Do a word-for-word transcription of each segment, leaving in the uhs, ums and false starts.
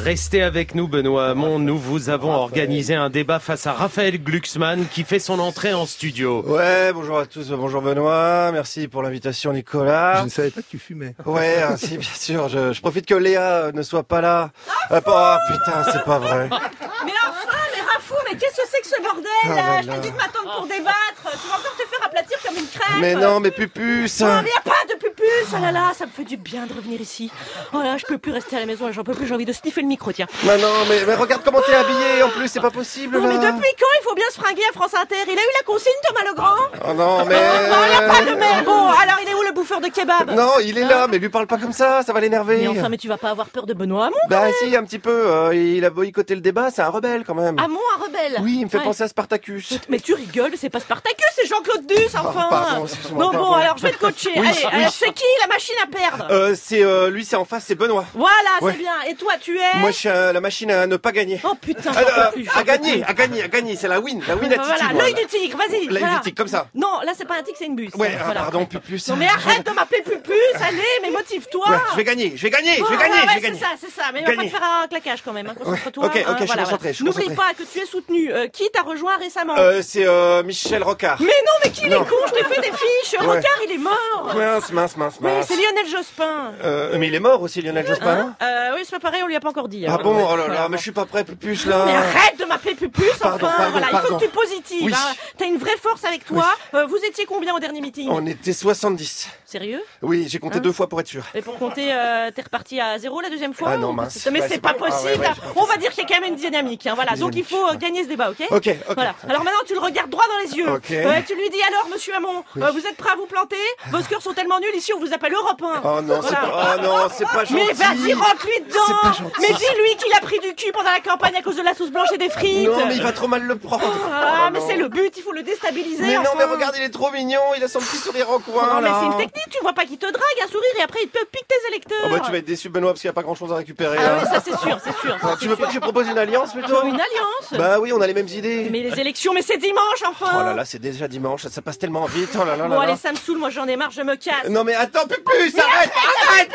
Restez avec nous, Benoît Hamon. Nous vous avons organisé un débat face à Raphaël Glucksmann qui fait son entrée en studio. Ouais, bonjour à tous, bonjour Benoît. Merci pour l'invitation, Nicolas. Je ne savais pas que tu fumais. Ouais, si, bien sûr. Je, je profite que Léa ne soit pas là. Euh, oh putain, c'est pas vrai. Mais enfin, mais Rafou, mais qu'est-ce que c'est que ce bordel? Oh là Je là. t'ai dit de m'attendre pour débattre. Tu vas encore te faire aplatir comme une crêpe. Mais non, mais pupus. Non, mais y a pas de pupus. Oh là là, ça me fait du bien de revenir ici. Oh là, je peux plus rester à la maison, j'en peux plus, j'ai envie de sniffer le micro, tiens. Mais non, mais, mais regarde comment t'es habillé en plus, c'est pas possible Non, là. mais depuis quand il faut bien se fringuer à France Inter? Il a eu la consigne, Thomas Legrand? Oh non, mais. Non, y a pas de mais. Bon, alors il est où le bouffeur de kebab? Non, il est là, mais lui parle pas comme ça, ça va l'énerver. Mais enfin, mais tu vas pas avoir peur de Benoît Hamon? Bah si, un petit peu. euh, il a boycotté le débat, c'est un rebelle quand même. Hamon, un rebelle? Oui, il me fait Ouais. penser à Spartacus. Mais tu rigoles, c'est pas Spartacus, c'est Jean-Claude Duss, enfin. Oh, pardon, excuse-moi, Non, bon, pardon. alors je vais te coacher. Oui, Allez, oui. alors c'est qui la machine à perdre? Euh, c'est euh, lui, c'est en face, c'est Benoît. Voilà, Ouais. c'est bien. Et toi, tu es? Moi, je suis euh, la machine à ne pas gagner. Oh putain, Ah, j'en peux euh, plus, j'en à peux gagner, plus. à gagner, à gagner, c'est la win, la win attitude. Voilà, moi, l'œil là. du tigre, vas-y. L'œil voilà. du tigre, comme ça. Non, là c'est pas un tigre, c'est une buse. Ouais, ah, Voilà. pardon, pupus. Non mais arrête de m'appeler Pupus, allez, mais motive-toi. Ouais, je vais gagner, je vais gagner, je vais Ah, gagner, ouais, je vais c'est gagner. ça, c'est ça. Mais il va pas Gagner. te faire un claquage quand même. Hein, concentre-toi. ok, ok, hein, je suis voilà, concentré, voilà. je suis N'oublie concentré. pas que tu es soutenu. Euh, qui t'a rejoint récemment? Euh, c'est euh, Michel Rocard. Mais non, mais qui il est Non. con, je t'ai fait des fiches. Ouais. Rocard, il est mort. Mince, mince, mince, Oui, mince. c'est Lionel Jospin. Euh, mais il est mort aussi, Lionel Jospin. Hein euh, oui, c'est pas pareil, on lui a pas encore dit. Ah alors. bon, Ouais, oh là voilà. là, mais je suis pas prêt, pupus, là. Mais arrête de m'appeler Pupus, Pardon, enfin, pardon, voilà, il faut pardon. que tu positives. Oui. Hein. T'as une vraie force avec toi. Euh, vous étiez combien au dernier meeting? On était soixante-dix. Sérieux? Oui, j'ai compté Hein deux fois pour être sûr. Et pour compter, euh, t'es reparti à zéro la deuxième fois? Ah non, ou- mince. Mais Ouais, c'est c'est pas pas- ah possible. ouais, ouais, j'ai pas On va dire qu'il y a quand même une dynamique. Hein, voilà. Donc il Dynamique, faut euh, ouais. gagner ce débat, ok? Ok, ok. Voilà. Alors maintenant, tu le regardes droit dans les yeux. Ok. Ouais, tu lui dis alors, monsieur Hamon, euh, vous êtes prêt à vous planter? Vos scores sont tellement nuls ici, on vous appelle Europe un. Oh non, c'est Voilà. pas, oh non, c'est pas gentil. Mais vas-y, rentre-lui C'est dedans. pas gentil. Mais dis-lui qu'il a pris du cul pendant la campagne à cause de la sauce blanche et des frites. Non, mais il va trop mal le prendre. Ah, Oh mais non. c'est le but, il faut le déstabiliser. Mais non, enfin. mais regarde, il est trop mignon, il a son petit sourire en coin, Non, mais là. c'est une technique, tu vois pas qu'il te drague, un sourire, et après il te pique tes électeurs. Oh bah tu vas être déçu, Benoît, parce qu'il n'y a pas grand chose à récupérer. Ah là. oui, ça c'est sûr, c'est sûr. Ah, c'est tu veux sûr. pas que je propose une alliance plutôt? Une alliance? Bah oui, on a les mêmes idées. Mais les élections, mais c'est dimanche enfin. Oh là là, c'est déjà dimanche, ça passe tellement vite. Oh là là là Bon là. allez, ça me saoule, moi j'en ai marre, je me casse. Non mais attends, Pupus, arrête, arrête,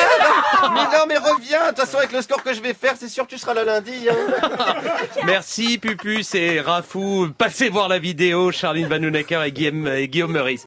Mais non mais reviens, de toute façon avec le score que je vais faire, c'est sûr que tu seras là lundi. Hein. Merci Pupus et Rafou. Passez voir la vidéo, Charline Vanhoenacker et Guillaume, et Guillaume Meurice.